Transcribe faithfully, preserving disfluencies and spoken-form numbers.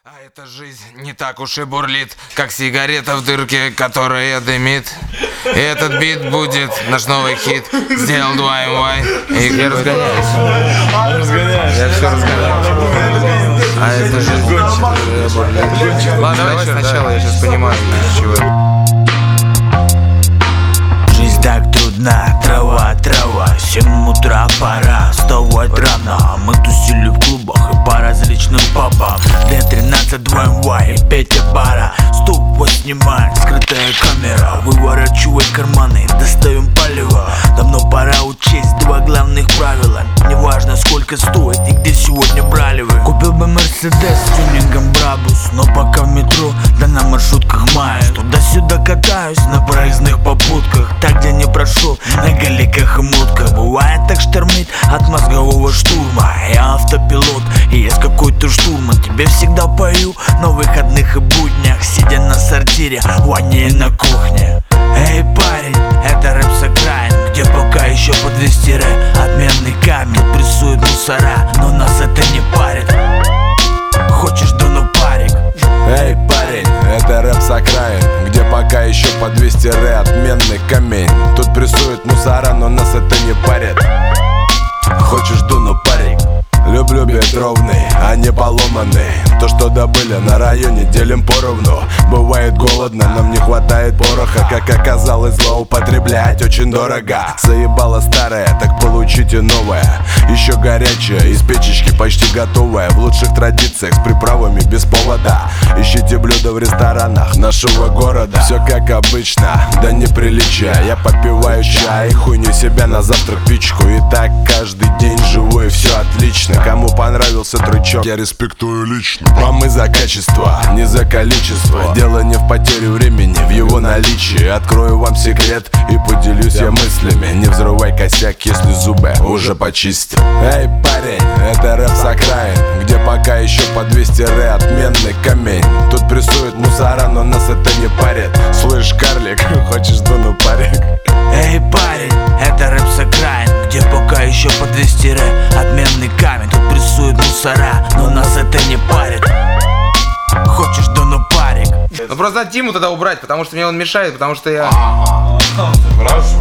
А эта жизнь не так уж и бурлит, как сигарета в дырке, которая дымит. И этот бит будет наш новый хит. Сделал два эм вай. И я разгоняюсь. Я все разгоняюсь. А эта жизнь не так уж и бурлит. Ладно, давай сначала, я сейчас понимаю, чего. Жизнь так трудна, трава, трава. Семь утра пора вставать рано. Мы тусили в клубах и по различным пабам. Д тринадцать, два эм вай и Петя Бара. Ступ снимает скрытая камера. Выворачивай карманы, достаем палево. Давно пора учесть два главных правила. Неважно сколько стоит и где сегодня брали вы. Купил бы Мерседес с тюнингом Брабус, но пока в метро, да на маршрутках маюсь. Туда-сюда катаюсь на проездных попутках. Так, где не прошел, на галиках и мутках. Бывает так штормит от мозгового штурма. Я автопилот и есть какой-то штурман. Тебе всегда пою на выходных и буднях, сидя на сортире, ванне и на кухне. Эй, парень, это рэп с окраин, где пока еще по двести ре. Отменный камень, прессует мусора, но нас это не парит. Хочешь дону парик? Эй, парень, это рэп с окраин, где пока еще по двести ре. Отменный камень, тут прессует мусора, но нас это не парит. Хочешь дуну парик? Люблю бит ровный, а не поломанный. То, что добыли на районе, делим поровну. Бывает голодно, нам не хватает пороха. Как оказалось, злоупотреблять очень дорого. Заебало старое, так получите новое. Еще горячее, из печечки почти готовое. В лучших традициях, с приправами без повода. Ищите блюда в ресторанах нашего города. Все как обычно, да неприличие. Я попиваю чай, хуйню себя на завтрак пичку. И так каждый день живу, и все отлично. Кому понравился трючок, я респектую лично. А мы за качество, не за количество. Дело не в потере времени, в его наличии. Открою вам секрет и поделюсь я мыслями. Не взрывай косяк, если зубы уже почистил. Эй, парень, это рэп с окраин, где пока еще по двести ре. Отменный камень, тут прессует мусора, но нас это не парит. Слышь, карлик, хочешь дуну парик? Эй, парень, это рэп с окраин, где пока еще по двести ре. Отменный камень, тут прессует мусора, но нас это не парит. Хочешь дону парик? Ну просто надо Тиму тогда убрать, потому что мне он мешает, потому что я... Раз.